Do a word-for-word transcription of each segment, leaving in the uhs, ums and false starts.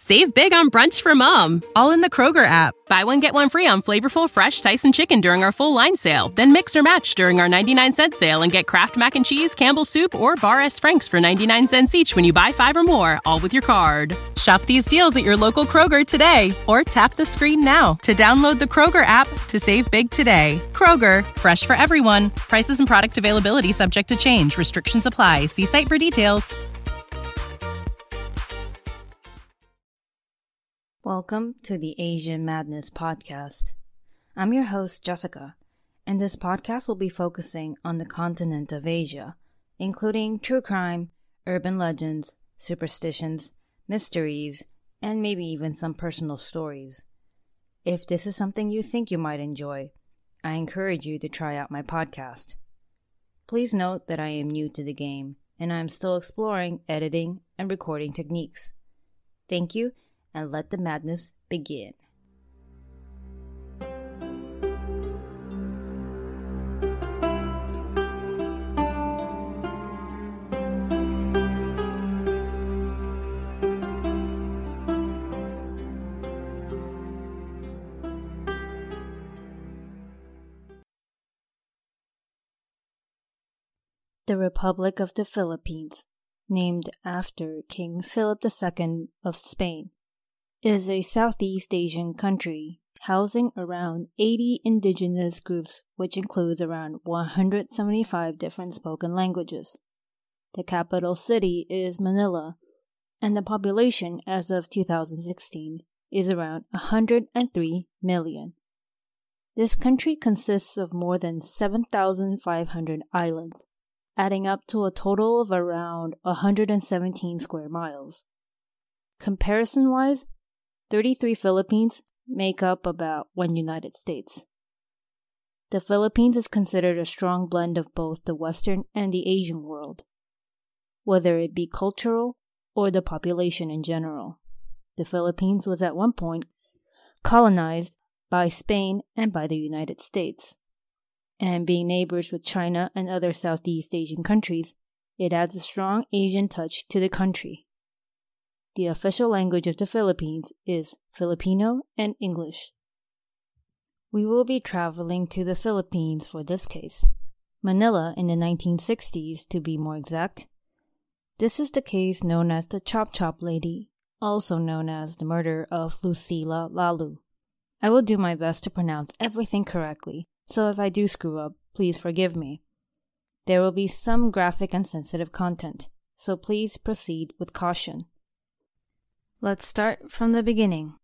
Save big on brunch for mom, all in the Kroger app. Buy one, get one free on flavorful, fresh Tyson chicken during our full line sale. Then mix or match during our ninety-nine cent sale and get Kraft Mac and Cheese, Campbell's Soup, or Bar S. Frank's for ninety-nine cents each when you buy five or more, all with your card. Shop these deals at your local Kroger today, or tap the screen now to download the Kroger app to save big today. Kroger, fresh for everyone. Prices and product availability subject to change. Restrictions apply. See site for details. Welcome to the Asian Madness Podcast. I'm your host, Jessica, and this podcast will be focusing on the continent of Asia, including true crime, urban legends, superstitions, mysteries, and maybe even some personal stories. If this is something you think you might enjoy, I encourage you to try out my podcast. Please note that I am new to the game, and I am still exploring editing and recording techniques. Thank you, and let the madness begin. The Republic of the Philippines, named after King Philip the Second of Spain, is a Southeast Asian country housing around eighty indigenous groups, which includes around one hundred seventy-five different spoken languages. The capital city is Manila, and the population as of two thousand sixteen is around one hundred three million. This country consists of more than seven thousand five hundred islands, adding up to a total of around one hundred seventeen square miles. Comparison-wise, thirty-three Philippines make up about one United States. The Philippines is considered a strong blend of both the Western and the Asian world, whether it be cultural or the population in general. The Philippines was at one point colonized by Spain and by the United States, and being neighbors with China and other Southeast Asian countries, it adds a strong Asian touch to the country. The official language of the Philippines is Filipino and English. We will be traveling to the Philippines for this case, Manila in the nineteen sixties to be more exact. This is the case known as the Chop Chop Lady, also known as the murder of Lucila Lalu. I will do my best to pronounce everything correctly, so if I do screw up, please forgive me. There will be some graphic and sensitive content, so please proceed with caution. Let's start from the beginning.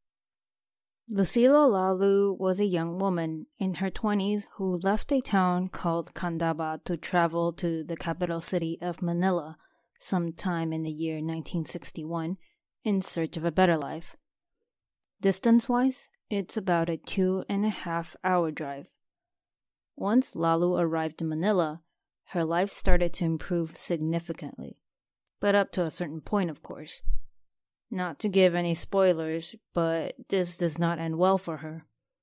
Lucila Lalu was a young woman in her twenties who left a town called Candaba to travel to the capital city of Manila sometime in the year nineteen sixty-one in search of a better life. Distance-wise, it's about a two and a half hour drive. Once Lalu arrived in Manila, her life started to improve significantly, but up to a certain point, of course. Not to give any spoilers, but this does not end well for her.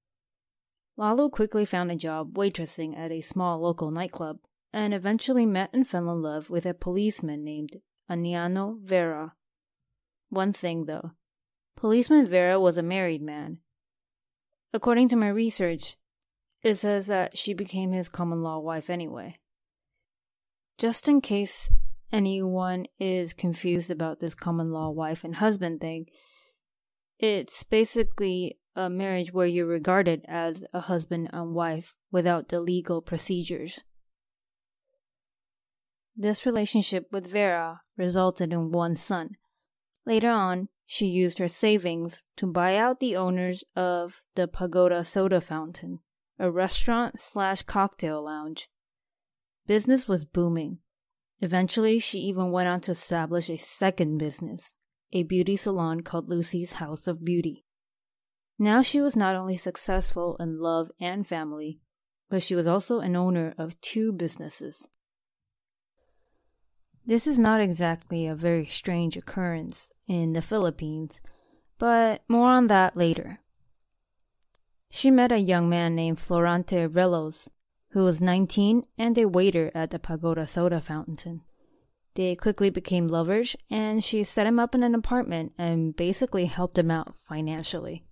Lalu quickly found a job waitressing at a small local nightclub, and eventually met and fell in love with a policeman named Aniano Vera. One thing though, Policeman Vera was a married man. According to my research, it says that she became his common-law wife anyway. Just in case anyone is confused about this common-law wife and husband thing, it's basically a marriage where you're regarded as a husband and wife without the legal procedures. This relationship with Vera resulted in one son. Later on, she used her savings to buy out the owners of the Pagoda Soda Fountain, a restaurant slash cocktail lounge. Business was booming. Eventually, she even went on to establish a second business, a beauty salon called Lucy's House of Beauty. Now she was not only successful in love and family, but she was also an owner of two businesses. This is not exactly a very strange occurrence in the Philippines, but more on that later. She met a young man named Florante Relos, who was nineteen and a waiter at the Pagoda Soda Fountain. They quickly became lovers, and she set him up in an apartment and basically helped him out financially.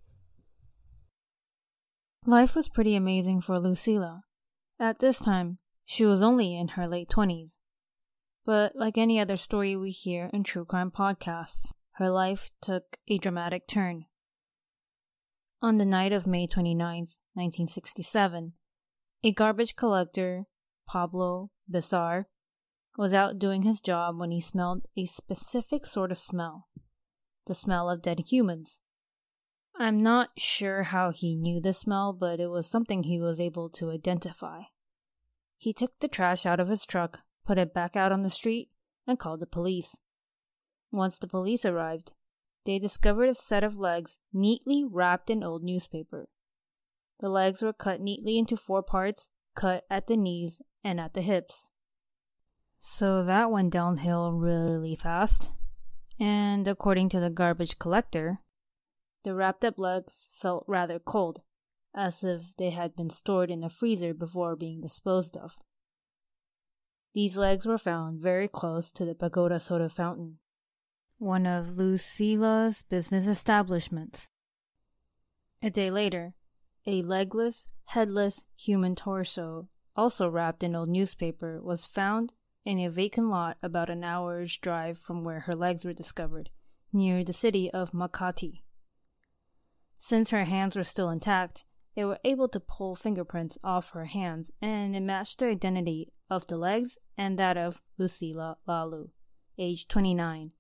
Life was pretty amazing for Lucila. At this time, she was only in her late twenties. But like any other story we hear in true crime podcasts, her life took a dramatic turn. On the night of May twenty-ninth, nineteen sixty-seven, a garbage collector, Pablo Besar, was out doing his job when he smelled a specific sort of smell, the smell of dead humans. I'm not sure how he knew the smell, but it was something he was able to identify. He took the trash out of his truck, put it back out on the street, and called the police. Once the police arrived, they discovered a set of legs neatly wrapped in old newspaper. The legs were cut neatly into four parts, cut at the knees and at the hips. So that went downhill really fast, and according to the garbage collector, the wrapped up legs felt rather cold, as if they had been stored in the freezer before being disposed of. These legs were found very close to the Pagoda Soda fountain, one of Lucila's business establishments. A day later, a legless, headless human torso, also wrapped in old newspaper, was found in a vacant lot about an hour's drive from where her legs were discovered, near the city of Makati. Since her hands were still intact, they were able to pull fingerprints off her hands, and it matched the identity of the legs and that of Lucila Lalu, age twenty-nine.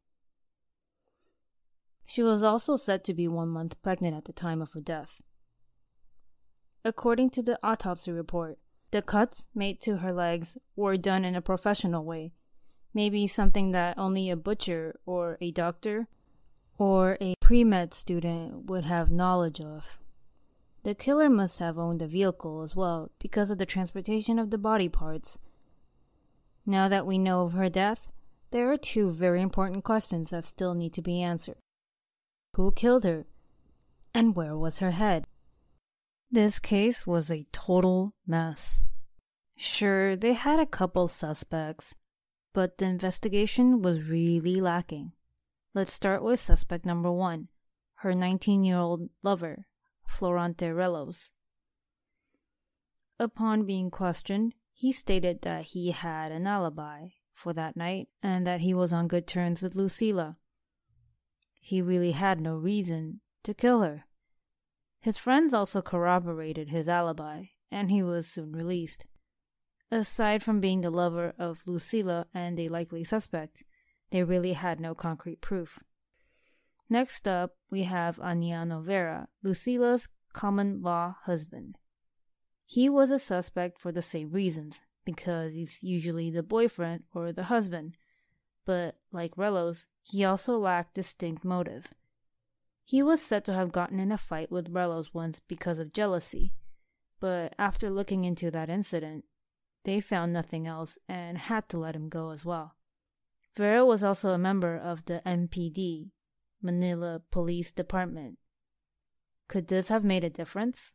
She was also said to be one month pregnant at the time of her death. According to the autopsy report, the cuts made to her legs were done in a professional way, maybe something that only a butcher or a doctor or a pre-med student would have knowledge of. The killer must have owned a vehicle as well because of the transportation of the body parts. Now that we know of her death, there are two very important questions that still need to be answered. Who killed her? And where was her head? This case was a total mess. Sure, they had a couple suspects, but the investigation was really lacking. Let's start with suspect number one, her nineteen-year-old lover, Florante Relos. Upon being questioned, he stated that he had an alibi for that night and that he was on good terms with Lucila. He really had no reason to kill her. His friends also corroborated his alibi, and he was soon released. Aside from being the lover of Lucila and a likely suspect, they really had no concrete proof. Next up, we have Aniano Vera, Lucila's common-law husband. He was a suspect for the same reasons, because he's usually the boyfriend or the husband. But, like Relos, he also lacked distinct motive. He was said to have gotten in a fight with Relos once because of jealousy, but after looking into that incident, they found nothing else and had to let him go as well. Vera was also a member of the M P D, Manila Police Department. Could this have made a difference?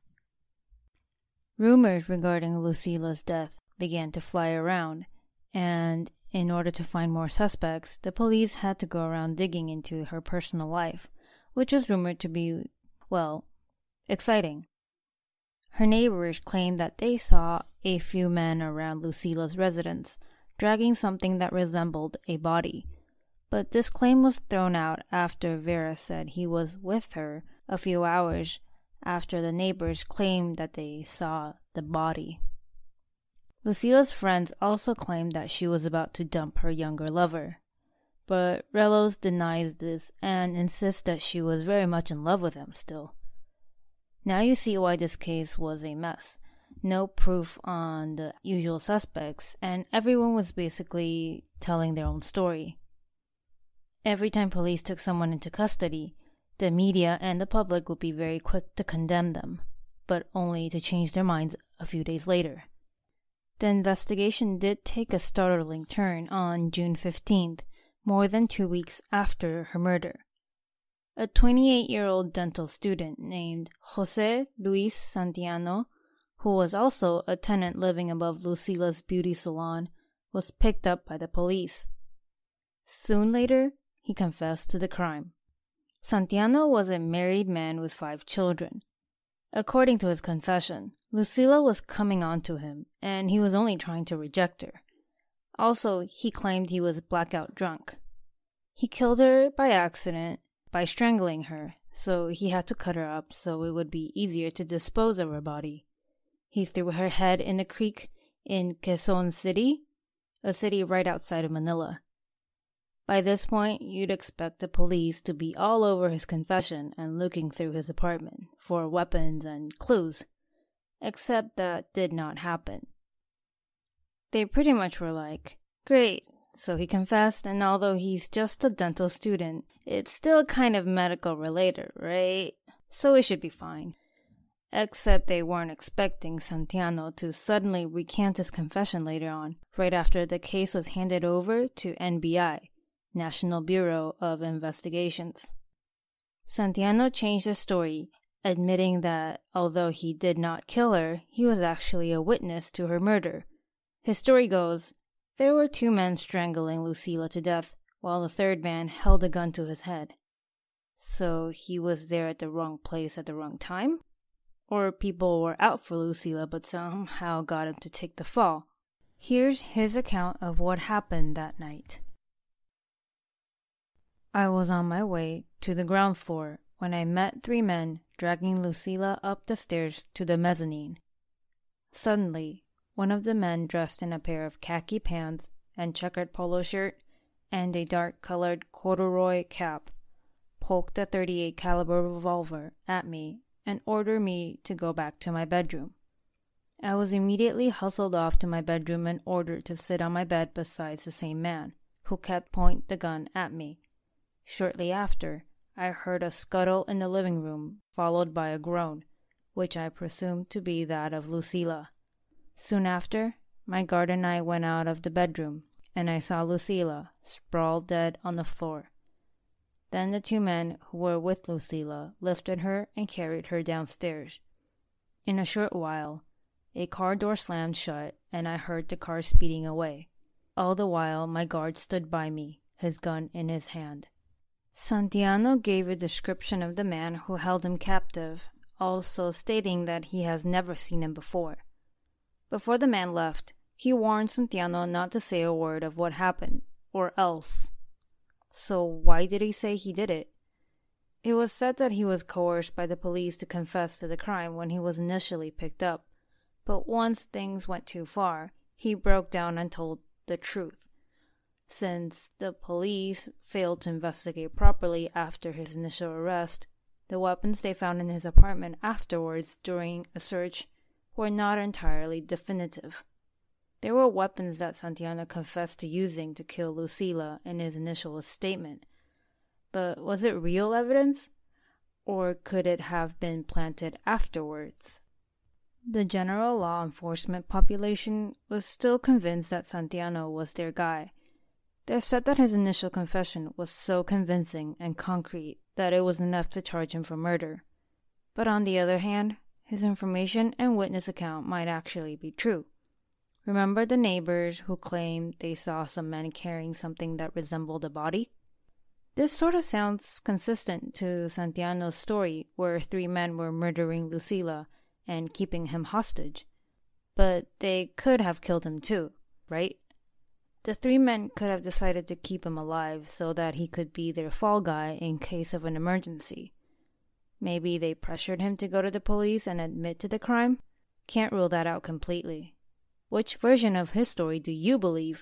Rumors regarding Lucila's death began to fly around, and in order to find more suspects, the police had to go around digging into her personal life, which was rumored to be, well, exciting. Her neighbors claimed that they saw a few men around Lucila's residence, dragging something that resembled a body, but this claim was thrown out after Vera said he was with her a few hours after the neighbors claimed that they saw the body. Lucila's friends also claimed that she was about to dump her younger lover, but Relos denies this and insists that she was very much in love with him still. Now you see why this case was a mess. No proof on the usual suspects, and everyone was basically telling their own story. Every time police took someone into custody, the media and the public would be very quick to condemn them, but only to change their minds a few days later. The investigation did take a startling turn on June fifteenth, more than two weeks after her murder. A twenty-eight-year-old dental student named Jose Luis Santiano, who was also a tenant living above Lucila's beauty salon, was picked up by the police. Soon later, he confessed to the crime. Santiano was a married man with five children. According to his confession, Lucila was coming on to him, and he was only trying to reject her. Also, he claimed he was blackout drunk. He killed her by accident by strangling her, so he had to cut her up so it would be easier to dispose of her body. He threw her head in the creek in Quezon City, a city right outside of Manila. By this point, you'd expect the police to be all over his confession and looking through his apartment for weapons and clues, except that did not happen. They pretty much were like, great, so he confessed, and although he's just a dental student, it's still kind of medical related, right? So it should be fine. Except they weren't expecting Santiano to suddenly recant his confession later on, right after the case was handed over to N B I, National Bureau of Investigations. Santiano changed his story, admitting that although he did not kill her, he was actually a witness to her murder. His story goes, there were two men strangling Lucila to death, while the third man held a gun to his head. So he was there at the wrong place at the wrong time? Or people were out for Lucila but somehow got him to take the fall? Here's his account of what happened that night. I was on my way to the ground floor when I met three men dragging Lucila up the stairs to the mezzanine. Suddenly, one of the men dressed in a pair of khaki pants and checkered polo shirt and a dark-colored corduroy cap poked a thirty-eight caliber revolver at me and ordered me to go back to my bedroom. I was immediately hustled off to my bedroom and ordered to sit on my bed beside the same man, who kept pointing the gun at me. Shortly after, I heard a scuttle in the living room, followed by a groan, which I presumed to be that of Lucila. Soon after, my guard and I went out of the bedroom, and I saw Lucila sprawled dead on the floor. Then the two men who were with Lucila lifted her and carried her downstairs. In a short while, a car door slammed shut, and I heard the car speeding away. All the while, my guard stood by me, his gun in his hand. Santiano gave a description of the man who held him captive, also stating that he has never seen him before. Before the man left, he warned Santiano not to say a word of what happened, or else. So why did he say he did it? It was said that he was coerced by the police to confess to the crime when he was initially picked up, but once things went too far, he broke down and told the truth. Since the police failed to investigate properly after his initial arrest, the weapons they found in his apartment afterwards during a search were not entirely definitive. There were weapons that Santiano confessed to using to kill Lucila in his initial statement, but was it real evidence, or could it have been planted afterwards? The general law enforcement population was still convinced that Santiano was their guy. They said that his initial confession was so convincing and concrete that it was enough to charge him for murder. But on the other hand, his information and witness account might actually be true. Remember the neighbors who claimed they saw some men carrying something that resembled a body? This sort of sounds consistent to Santiano's story where three men were murdering Lucila and keeping him hostage. But they could have killed him too, right? The three men could have decided to keep him alive so that he could be their fall guy in case of an emergency. Maybe they pressured him to go to the police and admit to the crime? Can't rule that out completely. Which version of his story do you believe?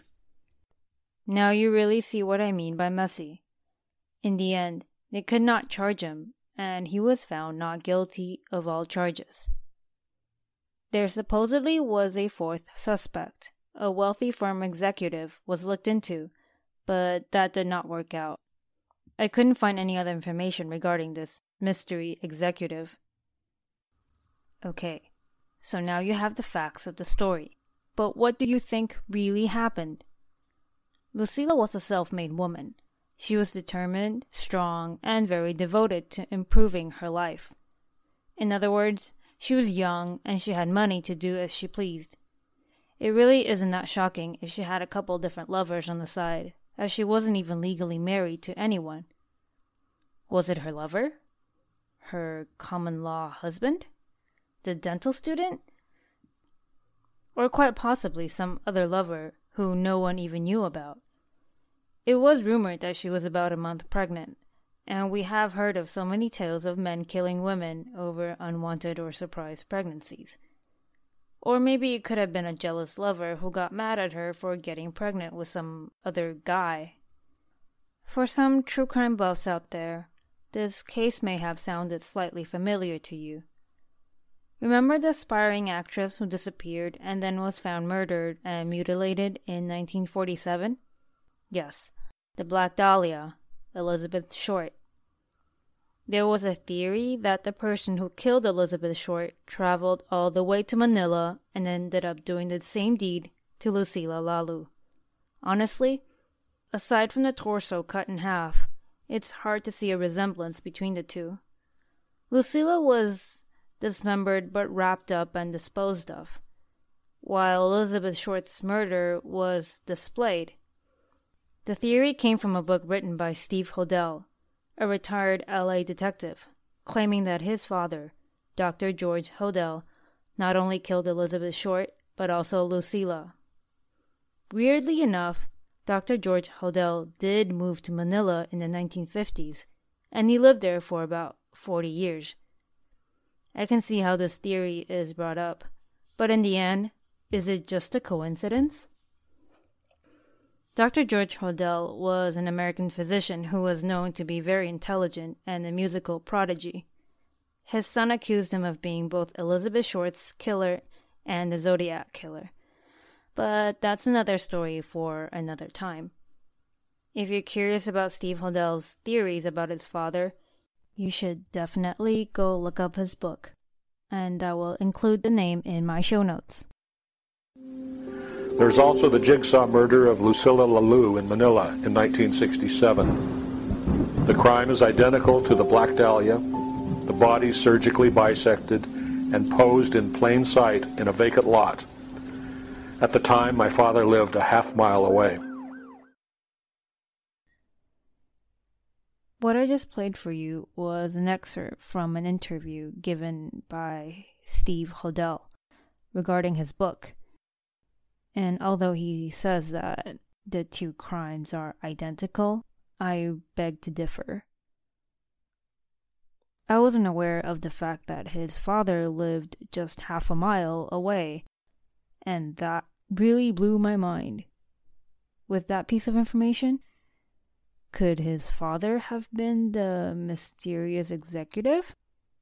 Now you really see what I mean by messy. In the end, they could not charge him, and he was found not guilty of all charges. There supposedly was a fourth suspect. A wealthy firm executive was looked into, but that did not work out. I couldn't find any other information regarding this mystery executive. Okay, so now you have the facts of the story. But what do you think really happened? Lucila was a self-made woman. She was determined, strong, and very devoted to improving her life. In other words, she was young and she had money to do as she pleased. It really isn't that shocking if she had a couple different lovers on the side, as she wasn't even legally married to anyone. Was it her lover? Her common-law husband? The dental student? Or quite possibly some other lover who no one even knew about. It was rumored that she was about a month pregnant, and we have heard of so many tales of men killing women over unwanted or surprise pregnancies. Or maybe it could have been a jealous lover who got mad at her for getting pregnant with some other guy. For some true crime buffs out there, this case may have sounded slightly familiar to you. Remember the aspiring actress who disappeared and then was found murdered and mutilated in nineteen forty-seven? Yes, the Black Dahlia, Elizabeth Short. There was a theory that the person who killed Elizabeth Short traveled all the way to Manila and ended up doing the same deed to Lucila Lalu. Honestly, aside from the torso cut in half, it's hard to see a resemblance between the two. Lucila was dismembered but wrapped up and disposed of, while Elizabeth Short's murder was displayed. The theory came from a book written by Steve Hodel, a retired L A detective, claiming that his father, Doctor George Hodel, not only killed Elizabeth Short, but also Lucila. Weirdly enough, Doctor George Hodel did move to Manila in the nineteen fifties, and he lived there for about forty years. I can see how this theory is brought up, but in the end, is it just a coincidence? Doctor George Hodel was an American physician who was known to be very intelligent and a musical prodigy. His son accused him of being both Elizabeth Short's killer and the Zodiac killer. But that's another story for another time. If you're curious about Steve Hodel's theories about his father, you should definitely go look up his book, and I will include the name in my show notes. There's also the jigsaw murder of Lucila Lalu in Manila in nineteen sixty-seven. The crime is identical to the Black Dahlia, the body surgically bisected and posed in plain sight in a vacant lot. At the time, my father lived a half mile away. What I just played for you was an excerpt from an interview given by Steve Hodel regarding his book. And although he says that the two crimes are identical, I beg to differ. I wasn't aware of the fact that his father lived just half a mile away, and that really blew my mind. With that piece of information, could his father have been the mysterious executive?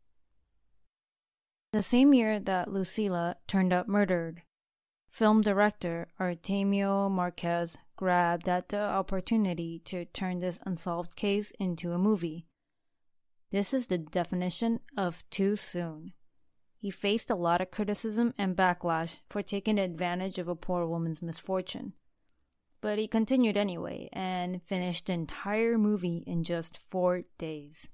The same year that Lucila turned up murdered, film director Artemio Marquez grabbed at the opportunity to turn this unsolved case into a movie. This is the definition of too soon. He faced a lot of criticism and backlash for taking advantage of a poor woman's misfortune. But he continued anyway and finished the entire movie in just four days.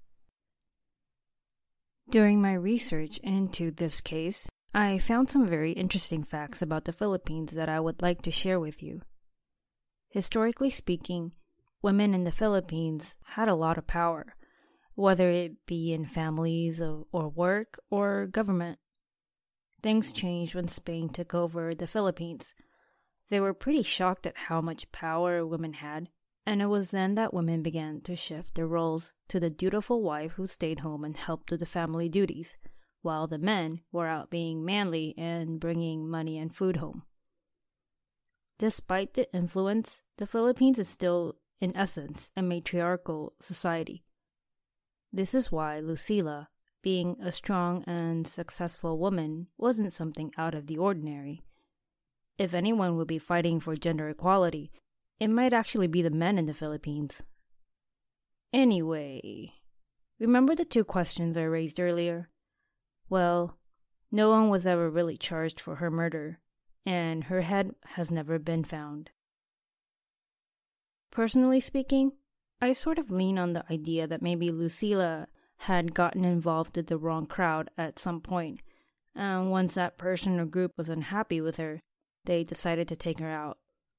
During my research into this case, I found some very interesting facts about the Philippines that I would like to share with you. Historically speaking, women in the Philippines had a lot of power, whether it be in families or work or government. Things changed when Spain took over the Philippines. They were pretty shocked at how much power women had, and it was then that women began to shift their roles to the dutiful wife who stayed home and helped with the family duties, while the men were out being manly and bringing money and food home. Despite the influence, the Philippines is still, in essence, a matriarchal society. This is why Lucila, being a strong and successful woman, wasn't something out of the ordinary. If anyone would be fighting for gender equality, it might actually be the men in the Philippines. Anyway, remember the two questions I raised earlier? Well, no one was ever really charged for her murder, and her head has never been found. Personally speaking, I sort of lean on the idea that maybe Lucila had gotten involved with the wrong crowd at some point, and once that person or group was unhappy with her, they decided to take her out.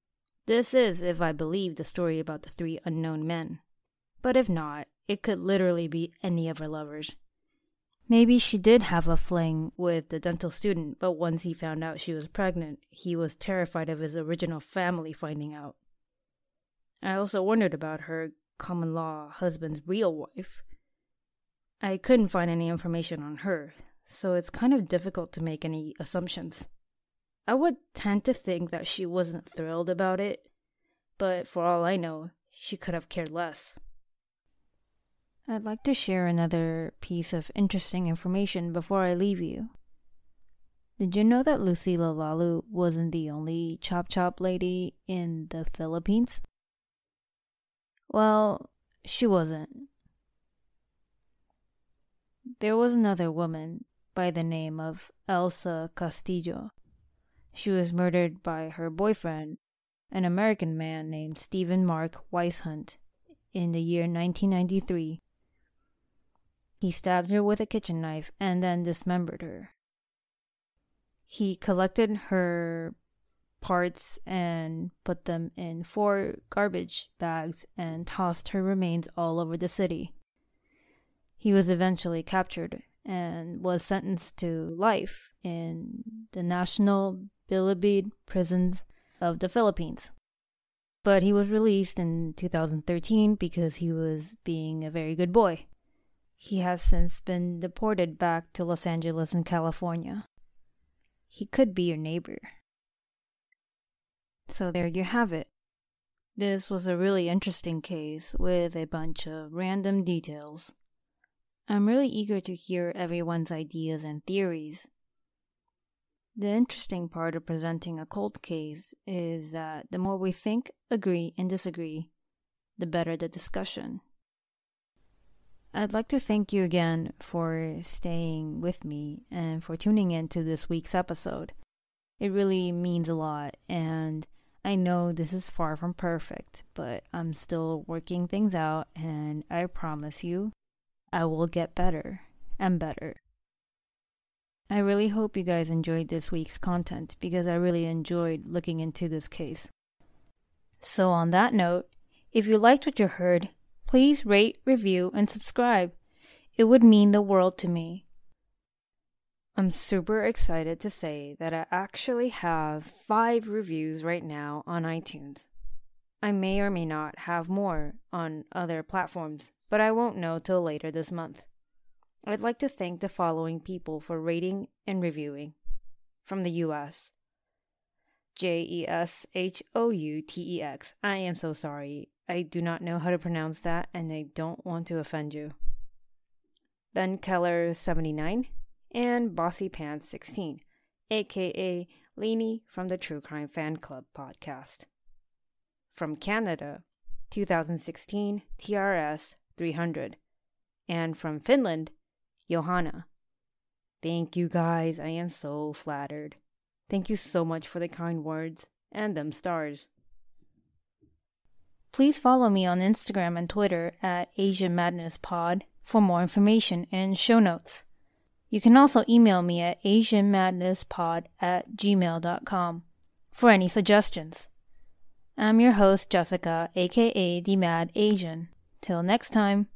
This is if I believe the story about the three unknown men. But if not, it could literally be any of her lovers. Maybe she did have a fling with the dental student, but once he found out she was pregnant, he was terrified of his original family finding out. I also wondered about her common-law husband's real wife. I couldn't find any information on her, so it's kind of difficult to make any assumptions. I would tend to think that she wasn't thrilled about it, but for all I know, she could have cared less. I'd like to share another piece of interesting information before I leave you. Did you know that Lucila Lalu wasn't the only chop chop lady in the Philippines? Well, she wasn't. There was another woman by the name of Elsa Castillo. She was murdered by her boyfriend, an American man named Stephen Mark Weishunt, in the year nineteen ninety-three. He stabbed her with a kitchen knife and then dismembered her. He collected her parts and put them in four garbage bags and tossed her remains all over the city. He was eventually captured and was sentenced to life in the National Bilibid prisons of the Philippines. But he was released in two thousand thirteen because he was being a very good boy. He has since been deported back to Los Angeles in California. He could be your neighbor. So there you have it. This was a really interesting case with a bunch of random details. I'm really eager to hear everyone's ideas and theories. The interesting part of presenting a cold case is that the more we think, agree, and disagree, the better the discussion. I'd like to thank you again for staying with me and for tuning in to this week's episode. It really means a lot, and I know this is far from perfect, but I'm still working things out, and I promise you, I will get better and better. I really hope you guys enjoyed this week's content because I really enjoyed looking into this case. So on that note, if you liked what you heard, please rate, review, and subscribe. It would mean the world to me. I'm super excited to say that I actually have five reviews right now on iTunes. I may or may not have more on other platforms, but I won't know till later this month. I'd like to thank the following people for rating and reviewing. From the U S J E S H O U T E X. I am so sorry. I do not know how to pronounce that, and I don't want to offend you. Ben Keller seventy-nine and Bossy Pants sixteen, aka Lainey from the True Crime Fan Club podcast. From Canada, two thousand sixteen T R S three hundred. And from Finland, Johanna. Thank you guys, I am so flattered. Thank you so much for the kind words and them stars. Please follow me on Instagram and Twitter at Asian Madness Pod for more information and show notes. You can also email me at asianmadnesspod at gmail dot com for any suggestions. I'm your host, Jessica, aka The Mad Asian. Till next time.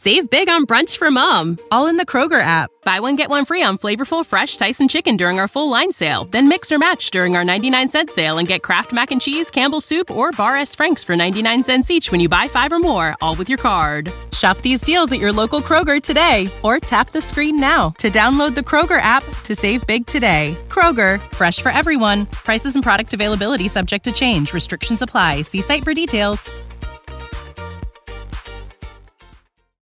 Save big on brunch for mom, all in the Kroger app. Buy one, get one free on flavorful, fresh Tyson chicken during our full line sale. Then mix or match during our ninety-nine cent sale and get Kraft Mac and Cheese, Campbell's Soup, or Bar S. Frank's for ninety-nine cents each when you buy five or more, all with your card. Shop these deals at your local Kroger today, or tap the screen now to download the Kroger app to save big today. Kroger, fresh for everyone. Prices and product availability subject to change. Restrictions apply. See site for details.